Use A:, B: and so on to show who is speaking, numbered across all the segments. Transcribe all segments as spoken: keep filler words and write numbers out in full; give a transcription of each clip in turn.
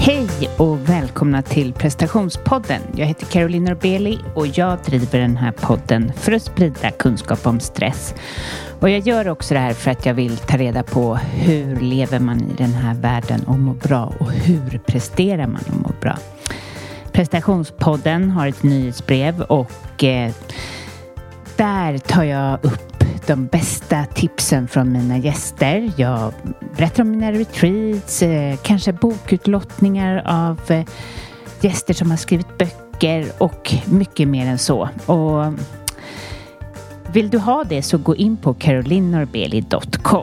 A: Hej och välkomna till prestationspodden. Jag heter Caroline Norbeli och jag driver den här podden för att sprida kunskap om stress. Och jag gör också det här för att jag vill ta reda på hur lever man i den här världen och mår bra och hur presterar man och mår bra. Prestationspodden har ett nyhetsbrev och eh, där tar jag upp de bästa tipsen från mina gäster. Jag berättar om mina retreats, eh, kanske bokutlottningar av eh, gäster som har skrivit böcker och mycket mer än så. Och vill du ha det så gå in på caroline norbeli dot com.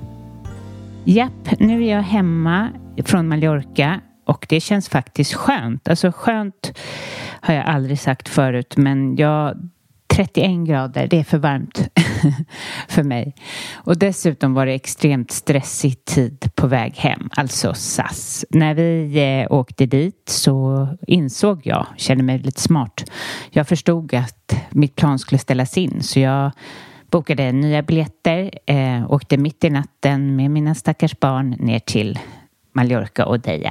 A: Japp, nu är jag hemma från Mallorca och det känns faktiskt skönt. Alltså skönt har jag aldrig sagt förut, men jag trettioen grader, det är för varmt för mig. Och dessutom var det extremt stressig tid på väg hem, alltså S A S. När vi eh, åkte dit så insåg jag, kände mig lite smart. Jag förstod att mitt plan skulle ställas in, så jag bokade nya biljetter, eh, åkte mitt i natten med mina stackars barn ner till Mallorca och Deja.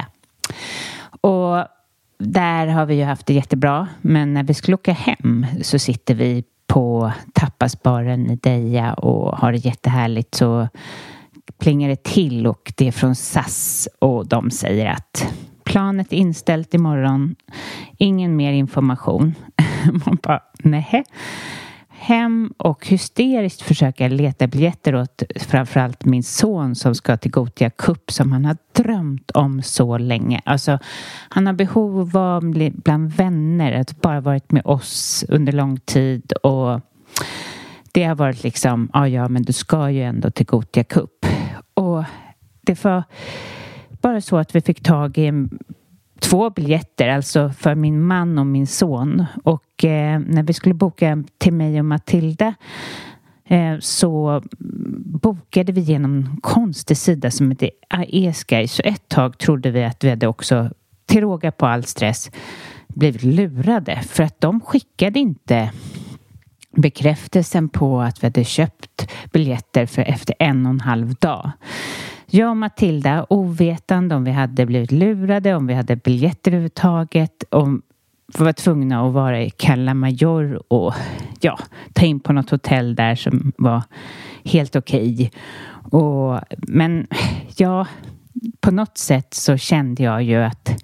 A: Och där har vi ju haft det jättebra, men när vi skulle åka hem så sitter vi på tapasbaren i Deja och har det jättehärligt, så plingar det till och det är från S A S och de säger att planet är inställt imorgon, ingen mer information. Man bara, nej. Hem och hysteriskt försöka leta biljetter åt framförallt min son som ska till Gothia Cup som han har drömt om så länge. Alltså han har behov av bland vänner, att bara varit med oss under lång tid, och det har varit liksom, ja ja men du ska ju ändå till Gothia Cup. Och det var bara så att vi fick tag i en två biljetter, alltså för min man och min son. Och eh, när vi skulle boka till mig och Matilda eh, så bokade vi genom en konstig sida som heter Aeskai. Så ett tag trodde vi att vi hade också, till råga på all stress, blivit lurade. För att de skickade inte bekräftelsen på att vi hade köpt biljetter för efter en och en halv dag. Jag och Matilda, ovetande om vi hade blivit lurade, om vi hade biljetter överhuvudtaget, om vi var tvungna att vara i Cala Major och ja, ta in på något hotell där som var helt okej. Och, men ja, på något sätt så kände jag ju att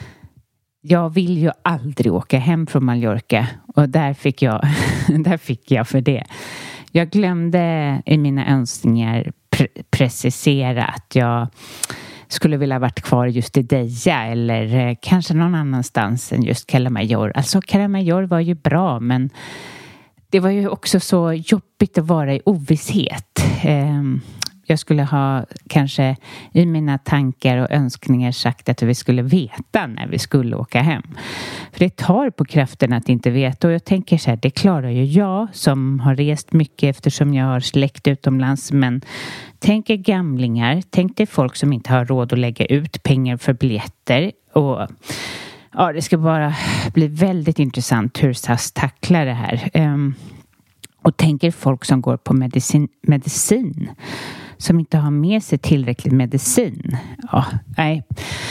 A: jag vill ju aldrig åka hem från Mallorca, och där fick jag, där fick jag för det. Jag glömde i mina önskningar pre- precisera att jag skulle vilja varit kvar just i Deja eller eh, kanske någon annanstans än just Cala Major. Alltså Cala Major var ju bra, men det var ju också så jobbigt att vara i ovisshet. Eh, jag skulle ha kanske i mina tankar och önskningar sagt att vi skulle veta när vi skulle åka hem. För det tar på kraften att inte veta, och jag tänker så här, det klarar ju jag som har rest mycket eftersom jag har släkt utomlands, men tänk er gamlingar, tänk er folk som inte har råd att lägga ut pengar för biljetter, och ja, det ska bara bli väldigt intressant hur S A S tacklar det här. Um, och tänk er folk som går på medicin, medicin som inte har med sig tillräckligt medicin. Ja, nej.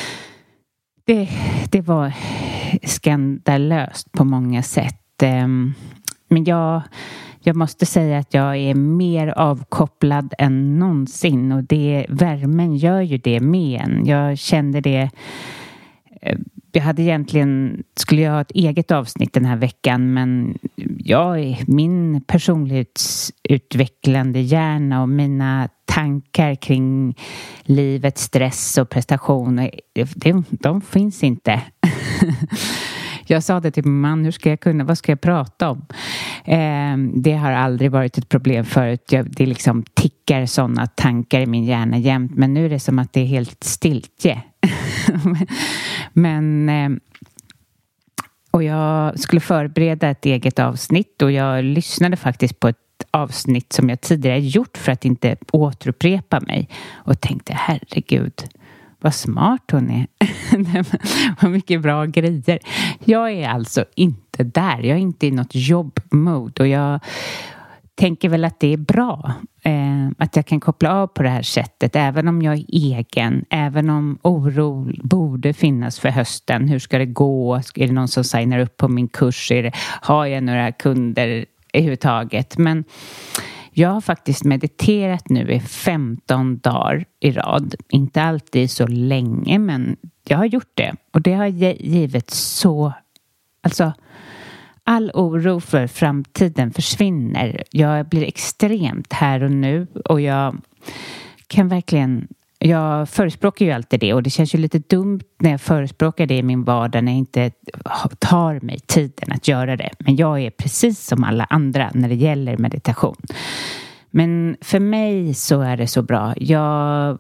A: Det, det var skandalöst på många sätt. Men jag, jag måste säga att jag är mer avkopplad än någonsin. Och det, värmen gör ju det med en. Jag kände det. Jag hade egentligen, skulle jag ha ett eget avsnitt den här veckan, men jag, min personlighetsutvecklande hjärna och mina tankar kring livet, stress och prestationer, de, de finns inte. Jag sa det till min man, hur ska jag kunna, vad ska jag prata om? Eh, det har aldrig varit ett problem förut. Jag, det liksom tickar sådana tankar i min hjärna jämt, men nu är det som att det är helt stiltje. Men eh, och jag skulle förbereda ett eget avsnitt, och jag lyssnade faktiskt på ett avsnitt som jag tidigare gjort för att inte återupprepa mig, och tänkte, herregud, vad smart hon är. Vad mycket bra grejer. Jag är alltså inte där. Jag är inte i något jobbmode, och jag tänker väl att det är bra. Eh, att jag kan koppla av på det här sättet. Även om jag är egen. Även om oro borde finnas för hösten. Hur ska det gå? Är det någon som signar upp på min kurs? Är det, har jag några kunder överhuvudtaget? Men jag har faktiskt mediterat nu i femton dagar i rad. Inte alltid så länge, men jag har gjort det. Och det har givit så... Alltså, all oro för framtiden försvinner. Jag blir extremt här och nu. Och jag kan verkligen... Jag förespråkar ju alltid det. Och det känns ju lite dumt när jag förespråkar det i min vardag. När jag inte tar mig tiden att göra det. Men jag är precis som alla andra när det gäller meditation. Men för mig så är det så bra. Jag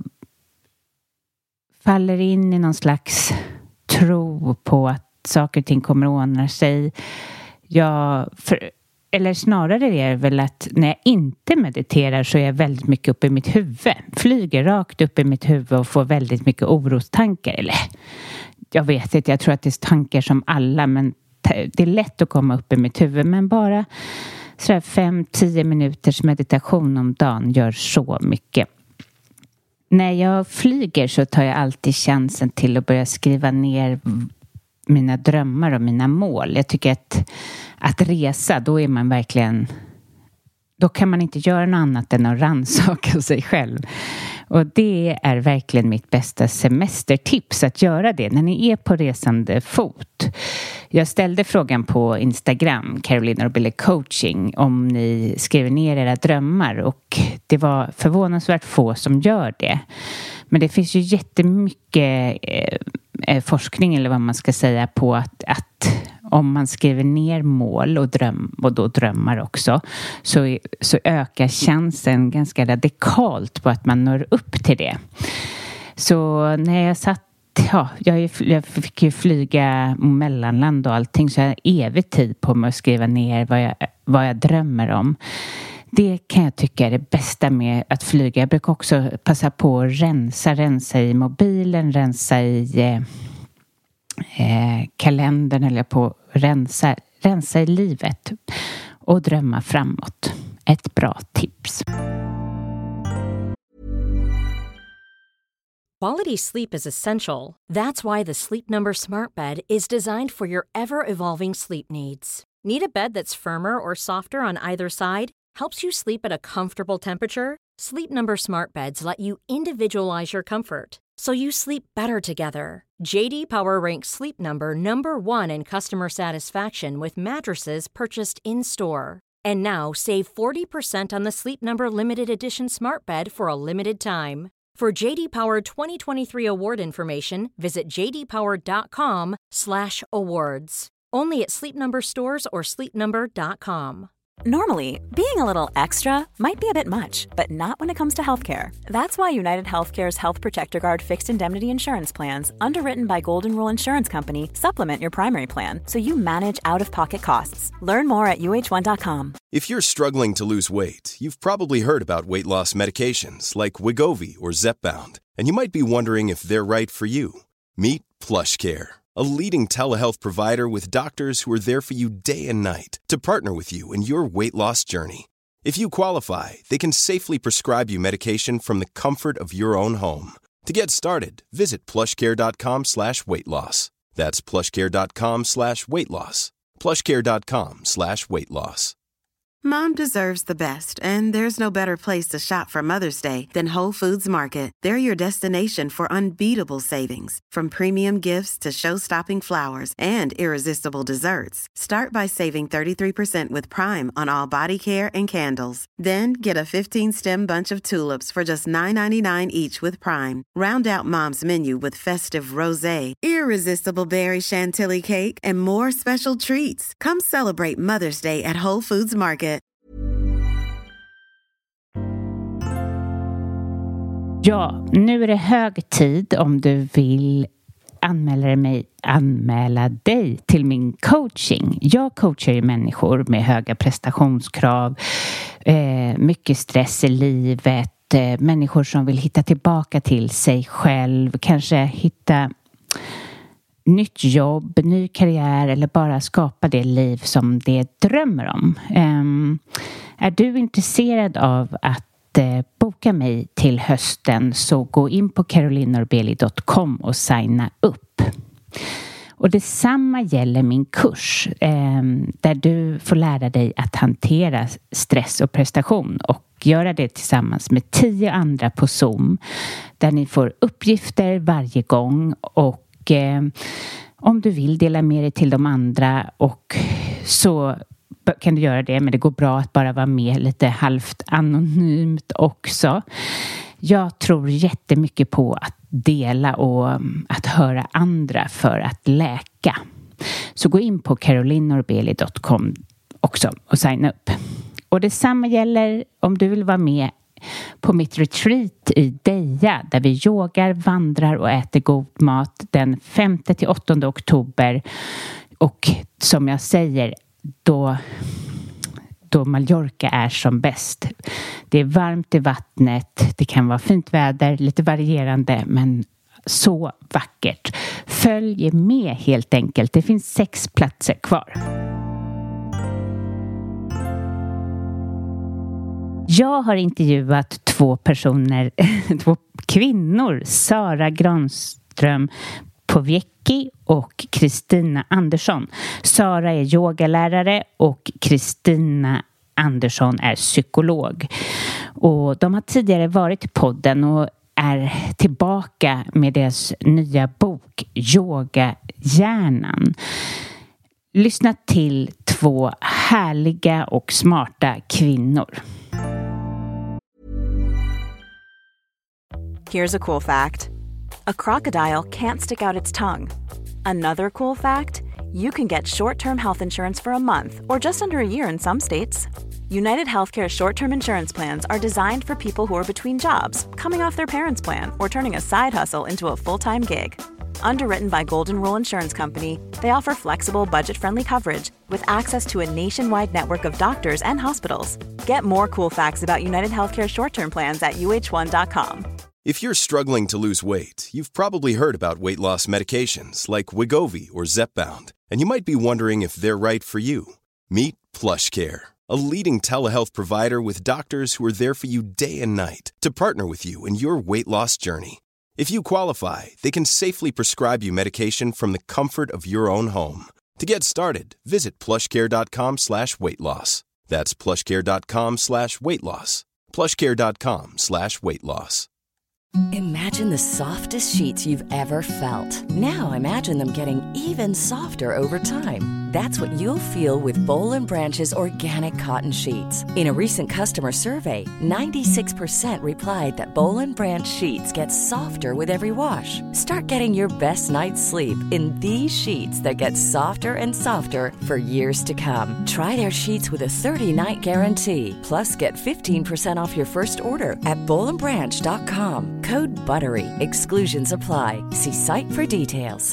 A: faller in i någon slags tro på att saker och ting kommer att ordna sig. Jag, för, eller snarare är det väl att när jag inte mediterar så är jag väldigt mycket uppe i mitt huvud. Flyger rakt upp i mitt huvud och får väldigt mycket orostankar. Eller jag vet inte, jag tror att det är tankar som alla, men det är lätt att komma upp i mitt huvud. Men bara sådär fem till tio minuters meditation om dagen gör så mycket. När jag flyger så tar jag alltid chansen till att börja skriva ner mina drömmar och mina mål. Jag tycker att att resa, då är man verkligen... Då kan man inte göra något annat än att rannsaka sig själv. Och det är verkligen mitt bästa semestertips att göra det när ni är på resande fot. Jag ställde frågan på Instagram, Carolina och Billy Coaching, om ni skriver ner era drömmar. Och det var förvånansvärt få som gör det. Men det finns ju jättemycket eh, forskning, eller vad man ska säga, på att... att om man skriver ner mål och, dröm, och då drömmar också, så, så ökar chansen ganska radikalt på att man når upp till det. Så när jag satt, ja, jag, jag fick ju flyga mellanland och allting, så jag har evig tid på mig att skriva ner vad jag, vad jag drömmer om. Det kan jag tycka är det bästa med att flyga. Jag brukar också passa på att rensa, rensa i mobilen, rensa i... Eh, Eh, kalendern, eller på rensa, rensa i livet och drömma framåt. Ett bra tips.
B: Quality sleep is essential. That's why the Sleep Number Smart Bed is designed for your ever-evolving sleep needs. Need a bed that's firmer or softer on either side? Helps you sleep at a comfortable temperature? Sleep Number Smart Beds let you individualize your comfort, so you sleep better together. J D Power ranks Sleep Number number one in customer satisfaction with mattresses purchased in-store. And now save forty percent on the Sleep Number Limited Edition Smart Bed for a limited time. For J D Power twenty twenty-three award information, visit j d power dot com slash awards. Only at Sleep Number stores or sleep number dot com.
C: Normally, being a little extra might be a bit much, but not when it comes to healthcare. That's why United Healthcare's Health Protector Guard fixed indemnity insurance plans, underwritten by Golden Rule Insurance Company, supplement your primary plan so you manage out-of-pocket costs. Learn more at u h one dot com.
D: If you're struggling to lose weight, you've probably heard about weight loss medications like Wegovy or Zepbound, and you might be wondering if they're right for you. Meet PlushCare, a leading telehealth provider with doctors who are there for you day and night to partner with you in your weight loss journey. If you qualify, they can safely prescribe you medication from the comfort of your own home. To get started, visit plushcare.com slash weight loss. That's plushcare.com slash weight loss. plushcare.com slash weight loss.
E: Mom deserves the best, and there's no better place to shop for Mother's Day than Whole Foods Market. They're your destination for unbeatable savings, from premium gifts to show-stopping flowers and irresistible desserts. Start by saving thirty-three percent with Prime on all body care and candles. Then get a fifteen-stem bunch of tulips for just nine ninety-nine each with Prime. Round out Mom's menu with festive rosé, irresistible berry chantilly cake, and more special treats. Come celebrate Mother's Day at Whole Foods Market.
A: Ja, nu är det hög tid om du vill anmäla mig, anmäla dig till min coaching. Jag coachar ju människor med höga prestationskrav, eh, mycket stress i livet, eh, människor som vill hitta tillbaka till sig själv, kanske hitta nytt jobb, ny karriär eller bara skapa det liv som de drömmer om. Um, är du intresserad av att uh, boka mig till hösten, så gå in på caroline norbeli dot com och signa upp. Och detsamma gäller min kurs eh, där du får lära dig att hantera stress och prestation och göra det tillsammans med tio andra på Zoom, där ni får uppgifter varje gång och eh, om du vill dela med dig till de andra och så kan du göra det, men det går bra att bara vara med lite halvt anonymt också. Jag tror jättemycket på att dela och att höra andra för att läka. Så gå in på caroline norbeli dot com också och signa upp. Och detsamma gäller om du vill vara med på mitt retreat i Deja, där vi yogar, vandrar och äter god mat den femte till åttonde oktober. Och som jag säger, då... då Mallorca är som bäst. Det är varmt i vattnet, det kan vara fint väder, lite varierande, men så vackert. Följ med helt enkelt, det finns sex platser kvar. Jag har intervjuat två personer, två kvinnor, Sara Granström Powiecki och Kristina Andersson. Sara är yogalärare och Kristina Andersson är psykolog. Och de har tidigare varit i podden och är tillbaka med deras nya bok Yogahjärnan. Lyssna till två härliga och smarta kvinnor.
C: Here's a cool fact. A crocodile can't stick out its tongue. Another cool fact, you can get short-term health insurance for a month or just under a year in some states. United Healthcare short-term insurance plans are designed for people who are between jobs, coming off their parents' plan, or turning a side hustle into a full-time gig. Underwritten by Golden Rule Insurance Company, they offer flexible, budget-friendly coverage with access to a nationwide network of doctors and hospitals. Get more cool facts about United Healthcare short-term plans at u h one dot com.
D: If you're struggling to lose weight, you've probably heard about weight loss medications like Wegovy or Zepbound, and you might be wondering if they're right for you. Meet PlushCare, a leading telehealth provider with doctors who are there for you day and night to partner with you in your weight loss journey. If you qualify, they can safely prescribe you medication from the comfort of your own home. To get started, visit plushcare.com slash weight loss. That's plushcare.com slash weight loss. plushcare.com slash weight loss.
F: Imagine the softest sheets you've ever felt. Now imagine them getting even softer over time. That's what you'll feel with Boll and Branch's organic cotton sheets. In a recent customer survey, ninety-six percent replied that Boll and Branch sheets get softer with every wash. Start getting your best night's sleep in these sheets that get softer and softer for years to come. Try their sheets with a thirty-night guarantee. Plus, get fifteen percent off your first order at boll and branch dot com. Code BUTTERY. Exclusions apply. See site for details.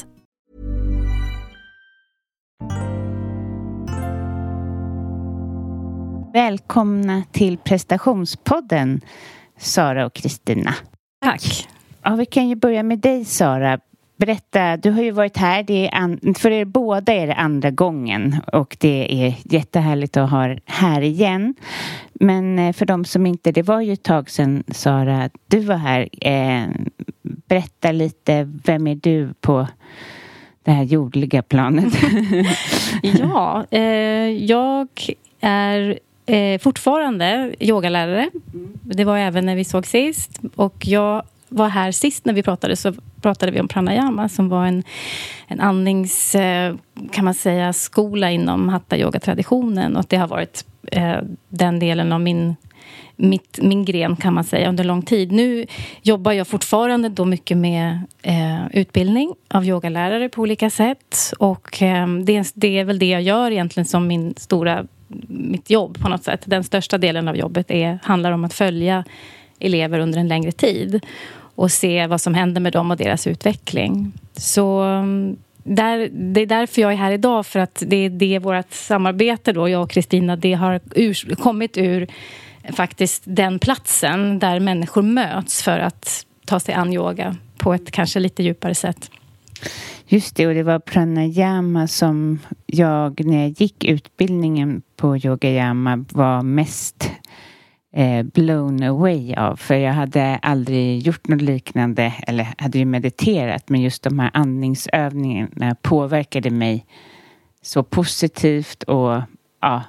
A: Välkomna till prestationspodden, Sara och Kristina.
G: Tack.
A: Ja, vi kan ju börja med dig, Sara. Berätta, du har ju varit här, det är an- för er båda är det andra gången och det är jättehärligt att ha er här igen. Men för de som inte, det var ju ett tag sedan, Sara, du var här. Eh, berätta lite, vem är du på det här jordliga planet?
G: Ja, eh, jag är eh, fortfarande yogalärare. Det var även när vi såg sist. Och jag var här sist när vi pratade, så pratade vi om pranayama som var en, en andnings, eh, kan man säga, skola inom hatta-yoga-traditionen. Och det har varit eh, den delen av min, mitt, min gren, kan man säga, under lång tid. Nu jobbar jag fortfarande då mycket med eh, utbildning av yogalärare på olika sätt. Och eh, det, det är väl det jag gör egentligen som min stora, mitt jobb på något sätt. Den största delen av jobbet är, handlar om att följa elever under en längre tid och se vad som händer med dem och deras utveckling. Så där, det är därför jag är här idag, för att det är det vårt samarbete då, jag och Kristina, det har ur, kommit ur faktiskt den platsen där människor möts för att ta sig an yoga på ett kanske lite djupare sätt.
A: Just det, och det var pranayama som jag när jag gick utbildningen på yogayama var mest eh, blown away av. För jag hade aldrig gjort något liknande, eller hade ju mediterat, men just de här andningsövningarna påverkade mig så positivt och ja,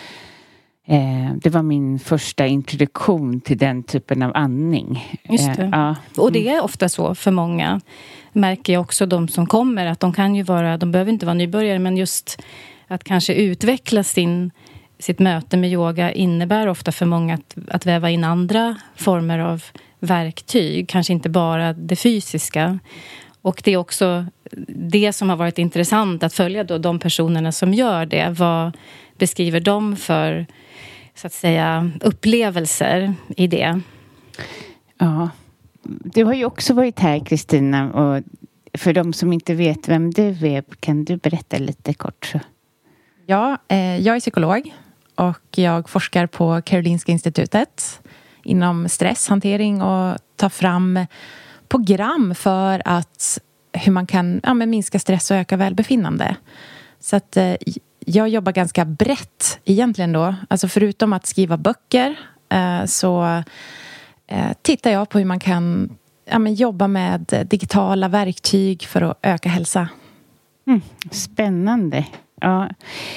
A: eh, det var min första introduktion till den typen av andning.
G: Just det.
A: Eh, ja.
G: Och det är ofta så för många. Märker jag också de som kommer att de kan ju vara, de behöver inte vara nybörjare, men just att kanske utveckla sin, sitt möte med yoga innebär ofta för många att, att väva in andra former av verktyg, kanske inte bara det fysiska. Och det är också det som har varit intressant att följa då de personerna som gör det. Vad beskriver de för, så att säga, upplevelser i det?
A: Ja, du har ju också varit här, Kristina, och för de som inte vet vem du är, kan du berätta lite kort?
H: Ja, eh, jag är psykolog och jag forskar på Karolinska institutet inom stresshantering och tar fram program för att hur man kan ja, men minska stress och öka välbefinnande. Så att eh, jag jobbar ganska brett egentligen då. Alltså förutom att skriva böcker eh, så eh, tittar jag på hur man kan ja, men jobba med digitala verktyg för att öka hälsa.
A: Mm, spännande. Ja.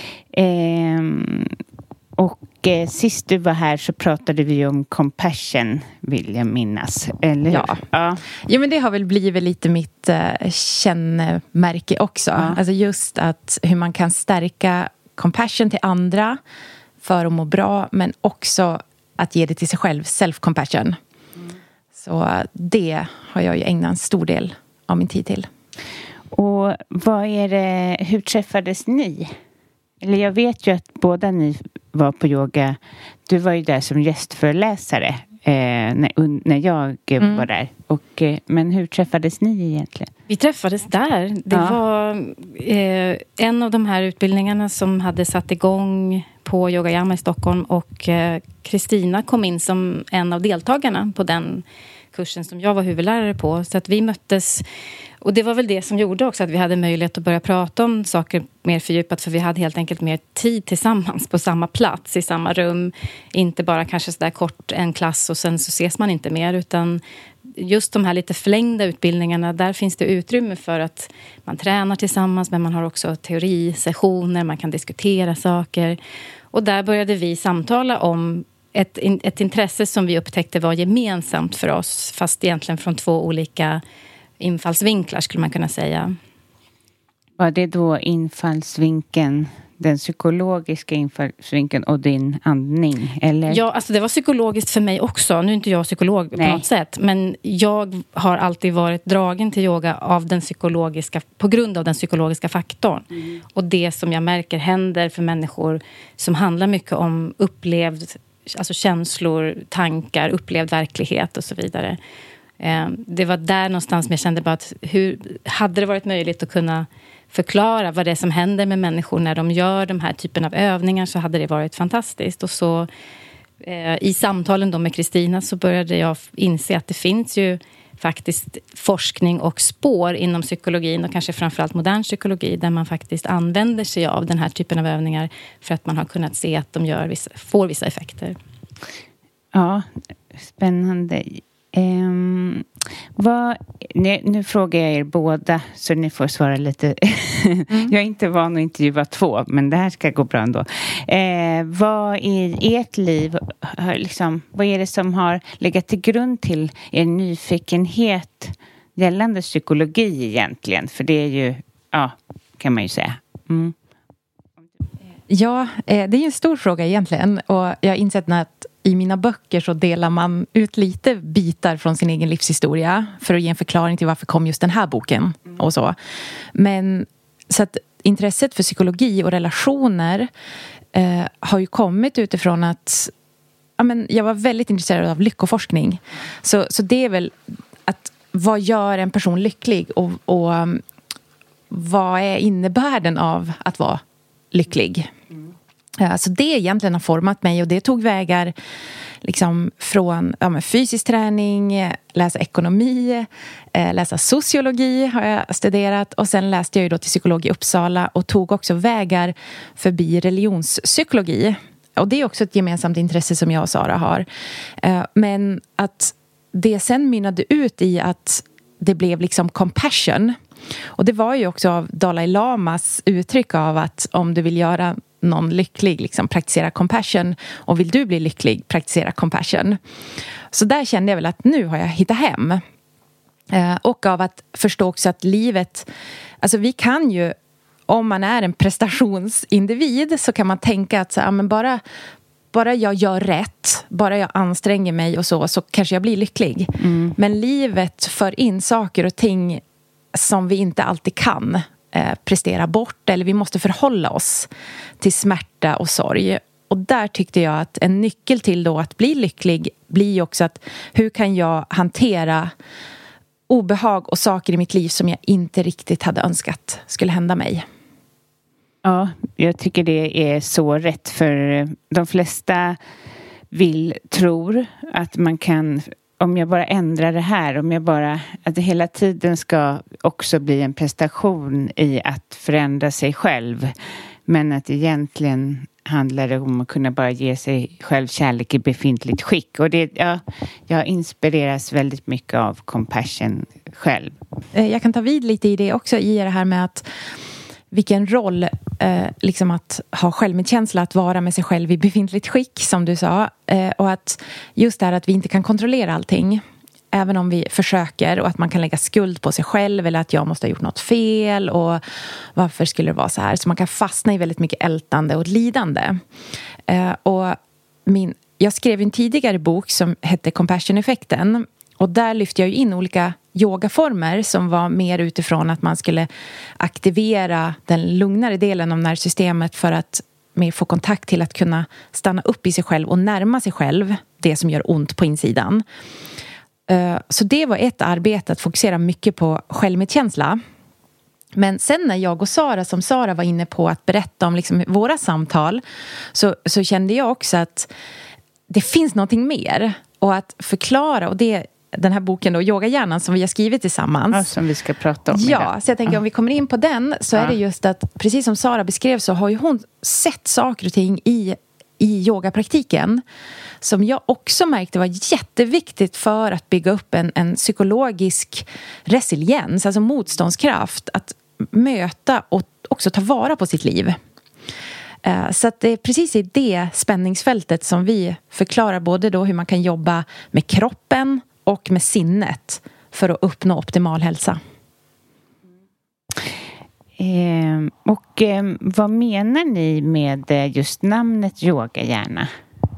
A: Ehm, och eh, sist du var här så pratade vi om compassion, vill jag minnas. Eller hur?
H: Ja. Ja. Ja, men det har väl blivit lite mitt eh, kännemärke också. Ja. Alltså just att hur man kan stärka compassion till andra för att må bra, men också att ge det till sig själv, self-compassion. Mm. Så det har jag ju ägnat en stor del av min tid till.
A: Och vad är det, hur träffades ni? Eller jag vet ju att båda ni var på yoga. Du var ju där som gästföreläsare eh, när, när jag mm. var där. Och, eh, men hur träffades ni egentligen?
G: Vi träffades där. Det ja. var eh, en av de här utbildningarna som hade satt igång på Yogayama i Stockholm. Och Kristina eh, kom in som en av deltagarna på den kursen som jag var huvudlärare på. Så att vi möttes. Och det var väl det som gjorde också att vi hade möjlighet att börja prata om saker mer fördjupat. För vi hade helt enkelt mer tid tillsammans på samma plats, i samma rum. Inte bara kanske sådär kort en klass och sen så ses man inte mer. Utan just de här lite förlängda utbildningarna, där finns det utrymme för att man tränar tillsammans. Men man har också teorisessioner, man kan diskutera saker. Och där började vi samtala om ett, ett intresse som vi upptäckte var gemensamt för oss. Fast egentligen från två olika infallsvinklar skulle man kunna säga.
A: Var det då infallsvinkeln, den psykologiska infallsvinkeln och din andning? Eller?
G: Ja, alltså det var psykologiskt för mig också. Nu är inte jag psykolog Nej. på något sätt. Men jag har alltid varit dragen till yoga av den psykologiska, på grund av den psykologiska faktorn. Mm. Och det som jag märker händer för människor som handlar mycket om upplevd, alltså känslor, tankar, upplevd verklighet och så vidare. Det var där någonstans som jag kände bara att hur hade det varit möjligt att kunna förklara vad det är som händer med människor när de gör de här typen av övningar, så hade det varit fantastiskt. Och så eh, i samtalen då med Kristina så började jag inse att det finns ju faktiskt forskning och spår inom psykologin och kanske framförallt modern psykologi där man faktiskt använder sig av den här typen av övningar för att man har kunnat se att de gör vissa, får vissa effekter.
A: Ja, spännande. Um, vad, nu, nu frågar jag er båda så ni får svara lite. Mm. Jag är inte van att intervjua två, men det här ska gå bra ändå. Eh, vad i ert liv liksom, vad är det som har legat till grund till er nyfikenhet gällande psykologi egentligen? För det är ju, ja, kan man ju säga. Mm.
H: Ja, det är ju en stor fråga egentligen, och jag har insett att i mina böcker så delar man ut lite bitar från sin egen livshistoria för att ge en förklaring till varför kom just den här boken och så. Men så att intresset för psykologi och relationer eh, har ju kommit utifrån att ja, men jag var väldigt intresserad av lyckoforskning. Så, så det är väl att vad gör en person lycklig och, och um, vad är innebörden av att vara lycklig? Mm. Så det egentligen har format mig, och det tog vägar liksom från ja, men fysisk träning, läsa ekonomi, eh, läsa sociologi har jag studerat. Och sen läste jag ju då till psykolog i Uppsala och tog också vägar förbi religionspsykologi. Och det är också ett gemensamt intresse som jag och Sara har. Eh, men att det sen mynnade ut i att det blev liksom compassion. Och det var ju också av Dalai Lamas uttryck av att om du vill göra någon lycklig, liksom praktisera compassion. Och vill du bli lycklig, praktisera compassion. Så där kände jag väl att nu har jag hittat hem. Eh, och av att förstå också att livet, alltså vi kan ju, om man är en prestationsindivid så kan man tänka att så, ja, men bara, bara jag gör rätt, bara jag anstränger mig och så, så kanske jag blir lycklig. Mm. Men livet för in saker och ting som vi inte alltid kan eh, prestera bort, eller vi måste förhålla oss till smärta och sorg. Och där tyckte jag att en nyckel till då att bli lycklig blir också att hur kan jag hantera obehag och saker i mitt liv som jag inte riktigt hade önskat skulle hända mig.
A: Ja, jag tycker det är så rätt, för de flesta vill, tror att man kan, om jag bara ändrar det här, om jag bara, att det hela tiden ska också bli en prestation i att förändra sig själv. Men att egentligen handlar det om att kunna bara ge sig själv kärlek i befintligt skick. Och det, ja, jag inspireras väldigt mycket av compassion själv.
H: Jag kan ta vid lite i det också, i det här med att vilken roll eh, liksom att ha självmedkänsla, att vara med sig själv i befintligt skick, som du sa. Eh, och att just det här att vi inte kan kontrollera allting, även om vi försöker, och att man kan lägga skuld på sig själv eller att jag måste ha gjort något fel och varför skulle det vara så här. Så man kan fastna i väldigt mycket ältande och lidande. Eh, och min, jag skrev en tidigare bok som hette Compassion-effekten, och där lyfte jag ju in olika yogaformer som var mer utifrån att man skulle aktivera den lugnare delen av nervsystemet för att mer få kontakt till att kunna stanna upp i sig själv och närma sig själv det som gör ont på insidan. Så det var ett arbete, att fokusera mycket på självmedkänsla. Men sen när jag och Sara, som Sara var inne på, att berätta om liksom våra samtal, så, så kände jag också att det finns någonting mer. Och att förklara, och det den här boken då, Yogahjärnan, som vi har skrivit tillsammans.
A: Ja, som vi ska prata om.
H: Ja, så jag tänker
A: ja.
H: om vi kommer in på den, så ja. är det just att, precis som Sara beskrev, så har ju hon sett saker och ting i, i yogapraktiken som jag också märkte var jätteviktigt för att bygga upp en, en psykologisk resiliens, alltså motståndskraft, att möta och också ta vara på sitt liv. Så att det är precis i det spänningsfältet som vi förklarar både då hur man kan jobba med kroppen och med sinnet för att uppnå optimal hälsa.
A: Eh, och eh, vad menar ni med just namnet Yogahjärna?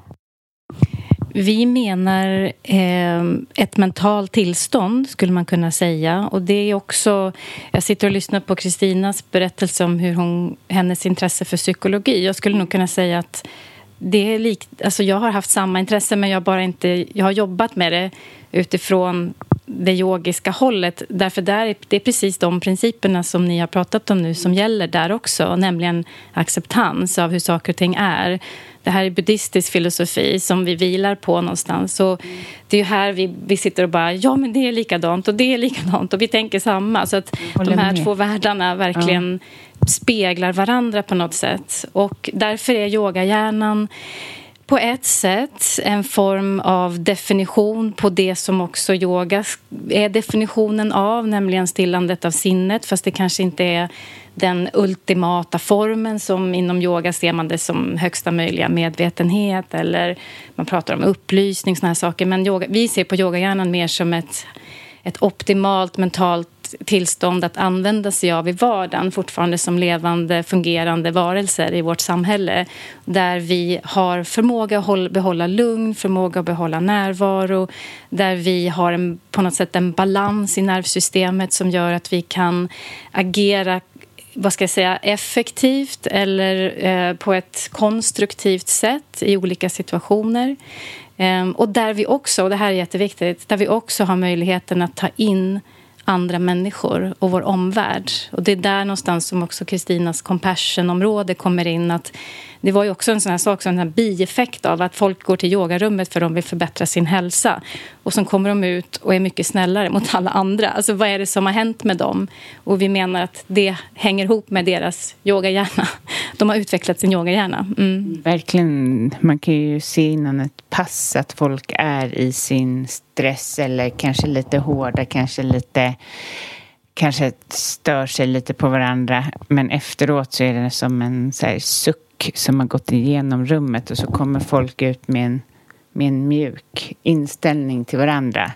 G: Vi menar eh, ett mentalt tillstånd, skulle man kunna säga. Och det är också, jag sitter och lyssnar på Kristinas berättelse om hur hon, hennes intresse för psykologi. Jag skulle nog kunna säga att det är likt, alltså jag har haft samma intresse, men jag bara inte, jag har jobbat med det utifrån det yogiska hållet. Därför där är, det är precis de principerna som ni har pratat om nu som gäller där också. Nämligen acceptans av hur saker och ting är. Det här är buddhistisk filosofi som vi vilar på någonstans. Och det är ju här vi, vi sitter och bara, ja men det är likadant och det är likadant. Och vi tänker samma. Så att de här med. två världarna verkligen ja. speglar varandra på något sätt. Och därför är yogahjärnan på ett sätt en form av definition på det som också yoga är definitionen av, nämligen stillandet av sinnet, fast det kanske inte är den ultimata formen. Som inom yoga ser man det som högsta möjliga medvetenhet, eller man pratar om upplysning, såna här saker. Men yoga, vi ser på yogahjärnan mer som ett, ett optimalt mentalt tillstånd att använda sig av i vardagen, fortfarande som levande, fungerande varelser i vårt samhälle, där vi har förmåga att behålla lugn, förmåga att behålla närvaro, där vi har en, på något sätt en balans i nervsystemet som gör att vi kan agera, vad ska jag säga, effektivt eller eh, på ett konstruktivt sätt i olika situationer. Eh, och där vi också, och det här är jätteviktigt, där vi också har möjligheten att ta in andra människor och vår omvärld. Och det är där någonstans som också Kristinas compassion-område kommer in. Att det var ju också en sån här sak, som en bieffekt av att folk går till yogarummet för att de vill förbättra sin hälsa. Och så kommer de ut och är mycket snällare mot alla andra. Alltså vad är det som har hänt med dem? Och vi menar att det hänger ihop med deras yogahjärna. De har utvecklat sin yogahjärna. Mm.
A: Verkligen, man kan ju se innan ett pass att folk är i sin stress eller kanske lite hårda, kanske lite kanske stör sig lite på varandra, men efteråt så är det som en så här suck som har gått igenom rummet och så kommer folk ut med en, med en mjuk inställning till varandra.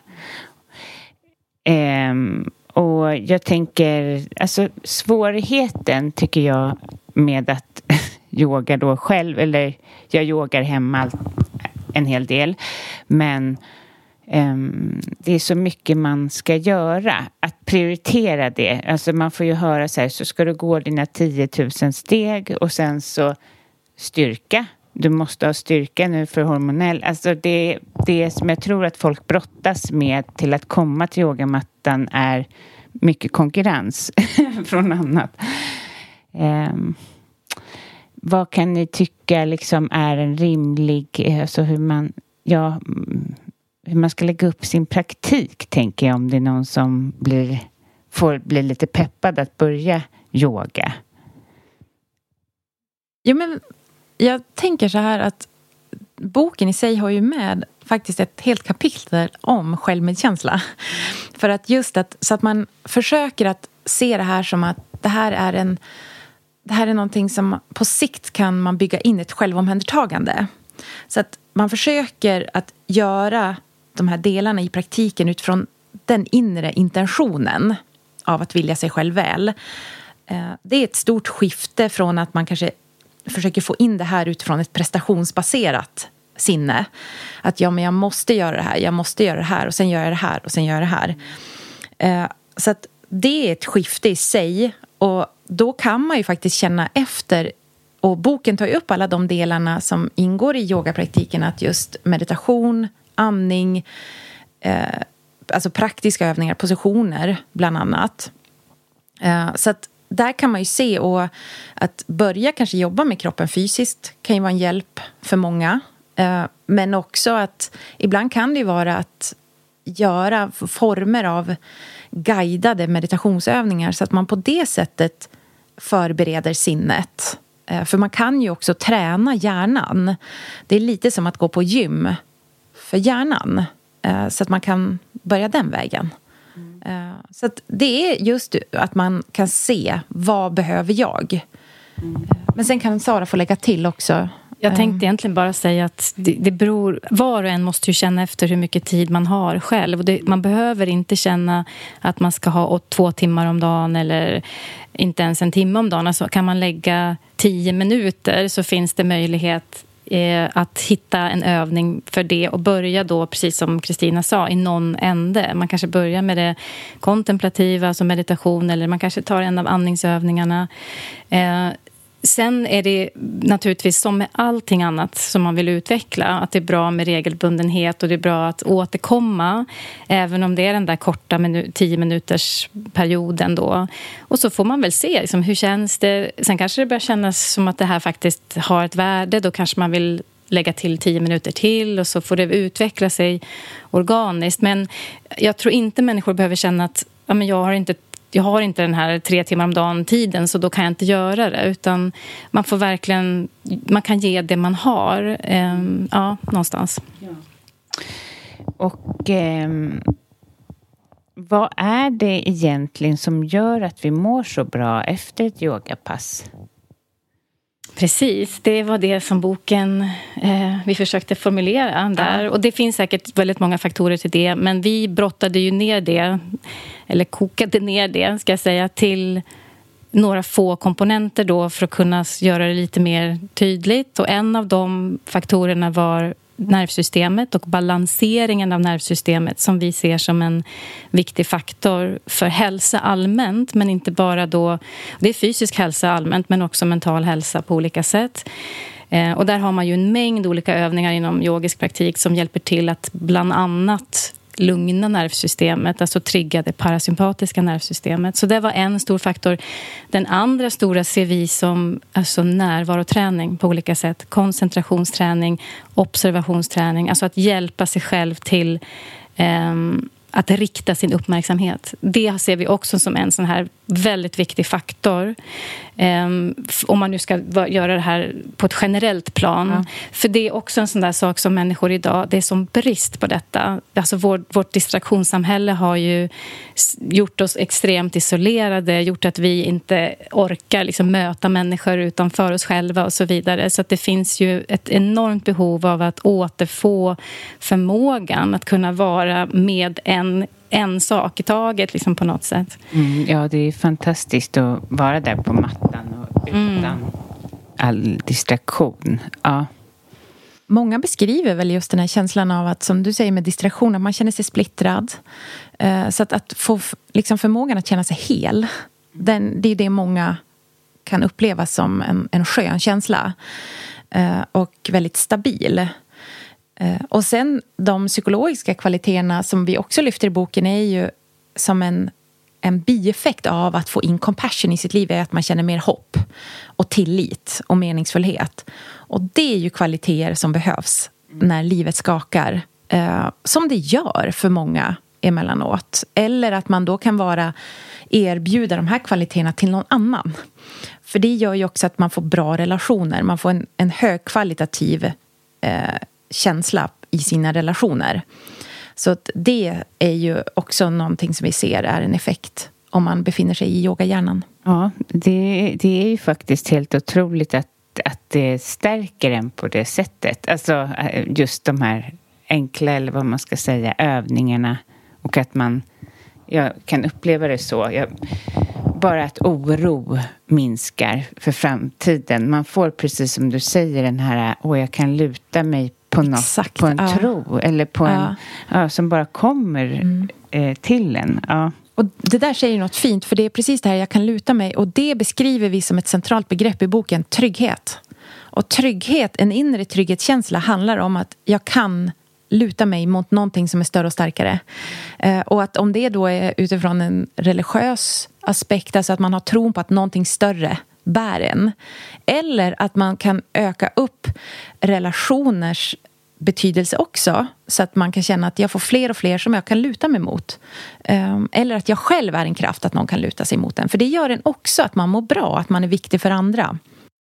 A: Ehm, och jag tänker, alltså svårigheten tycker jag med att yoga då själv, eller jag yogar hemma en hel del, men um, det är så mycket man ska göra, att prioritera det. Alltså man får ju höra så här, så ska du gå dina tio tusen steg och sen så styrka. Du måste ha styrka nu för hormonell. Alltså det, det som jag tror att folk brottas med till att komma till yogamattan är mycket konkurrens från annat. Um, vad kan ni tycka liksom är en rimlig, alltså hur man, ja, hur man ska lägga upp sin praktik, tänker jag, om det är någon som blir, får bli lite peppad att börja yoga?
H: Ja, men jag tänker så här att boken i sig har ju med faktiskt ett helt kapitel om självmedkänsla. För att just att, så att man försöker att se det här som att det här är en, det här är någonting som på sikt kan man bygga in ett självomhändertagande. Så att man försöker att göra de här delarna i praktiken utifrån den inre intentionen av att vilja sig själv väl. Det är ett stort skifte från att man kanske försöker få in det här utifrån ett prestationsbaserat sinne. Att ja, men jag måste göra det här, jag måste göra det här och sen gör jag det här och sen gör jag det här. Så att det är ett skifte i sig, och då kan man ju faktiskt känna efter, och boken tar ju upp alla de delarna som ingår i yogapraktiken, att just meditation, andning, eh, alltså praktiska övningar, positioner bland annat. Eh, så att där kan man ju se, och att börja kanske jobba med kroppen fysiskt kan ju vara en hjälp för många. Eh, men också att ibland kan det ju vara att göra former av guidade meditationsövningar så att man på det sättet förbereder sinnet. För man kan ju också träna hjärnan. Det är lite som att gå på gym för hjärnan. Så att man kan börja den vägen. Mm. Så att det är just att man kan se, vad behöver jag? Mm. Men sen kan Sara få lägga till också.
G: Jag tänkte egentligen bara säga att det, det beror, var och en måste ju känna efter hur mycket tid man har själv. Och det, man behöver inte känna att man ska ha åt två timmar om dagen eller inte ens en timme om dagen. Alltså kan man lägga tio minuter så finns det möjlighet eh, att hitta en övning för det och börja då, precis som Kristina sa, i någon ände. Man kanske börjar med det kontemplativa, alltså meditation, eller man kanske tar en av andningsövningarna. Eh, Sen är det naturligtvis som med allting annat som man vill utveckla, att det är bra med regelbundenhet och det är bra att återkomma, även om det är den där korta minu- tio minuters perioden då. Och så får man väl se liksom, hur känns det. Sen kanske det börjar kännas som att det här faktiskt har ett värde. Då kanske man vill lägga till tio minuter till och så får det utveckla sig organiskt. Men jag tror inte människor behöver känna att ja, men jag har inte Jag har inte den här tre timmar om dagen tiden, så då kan jag inte göra det. Utan man får verkligen, man kan ge det man har. Eh, ja, någonstans. Ja.
A: Och eh, vad är det egentligen som gör att vi mår så bra efter ett yogapass?
G: Precis, det var det som boken eh, vi försökte formulera där. Ja. Och det finns säkert väldigt många faktorer till det. Men vi brottade ju ner det, eller kokade ner det ska jag säga, till några få komponenter då för att kunna göra det lite mer tydligt. Och en av de faktorerna var nervsystemet och balanseringen av nervsystemet, som vi ser som en viktig faktor för hälsa allmänt, men inte bara då, det är fysisk hälsa allmänt men också mental hälsa på olika sätt. Eh, och där har man ju en mängd olika övningar inom yogisk praktik som hjälper till att bland annat lugna nervsystemet, alltså trigga det parasympatiska nervsystemet. Så det var en stor faktor. Den andra stora ser vi som alltså närvaroträning på olika sätt. Koncentrationsträning, observationsträning, alltså att hjälpa sig själv till um, att rikta sin uppmärksamhet. Det ser vi också som en sån här väldigt viktig faktor. Um, om man nu ska göra det här på ett generellt plan. Ja. För det är också en sån där sak som människor idag, det är som brist på detta. Alltså vår, vårt distraktionssamhälle har ju gjort oss extremt isolerade, gjort att vi inte orkar liksom möta människor utanför oss själva och så vidare. Så att det finns ju ett enormt behov av att återfå förmågan att kunna vara med en en sak i taget liksom på något sätt.
A: Mm, ja, det är fantastiskt att vara där på mattan och utan mm. all distraktion. Ja.
H: Många beskriver väl just den här känslan av att, som du säger med distraktion, att man känner sig splittrad. Så att, att få liksom förmågan att känna sig hel, den, det är det många kan uppleva som en, en skön känsla. Och väldigt stabil. Och sen de psykologiska kvaliteterna som vi också lyfter i boken är ju som en, en bieffekt av att få in compassion i sitt liv, är att man känner mer hopp och tillit och meningsfullhet. Och det är ju kvaliteter som behövs när livet skakar, eh, som det gör för många emellanåt. Eller att man då kan vara erbjuda de här kvaliteterna till någon annan. För det gör ju också att man får bra relationer. Man får en, en högkvalitativ eh, känsla i sina relationer. Så att det är ju också någonting som vi ser är en effekt om man befinner sig i yogahjärnan.
A: Ja, det, det är ju faktiskt helt otroligt att, att det stärker en på det sättet. Alltså just de här enkla, eller vad man ska säga, övningarna. Och att man jag kan uppleva det så. Jag, bara att oro minskar för framtiden. Man får, precis som du säger, den här, åh, jag kan luta mig på något, Exakt, på en ja. tro eller på ja. en ja, som bara kommer mm. eh, till en. Ja.
H: Och det där säger något fint, för det är precis det här, jag kan luta mig, och det beskriver vi som ett centralt begrepp i boken, trygghet. Och trygghet, en inre trygghetskänsla, handlar om att jag kan luta mig mot någonting som är större och starkare. Eh, och att om det då är utifrån en religiös aspekt, alltså att man har tron på att någonting större bär en, eller att man kan öka upp relationers betydelse också, så att man kan känna att jag får fler och fler som jag kan luta mig mot, um, eller att jag själv är en kraft att någon kan luta sig mot den, för det gör en också att man mår bra, att man är viktig för andra.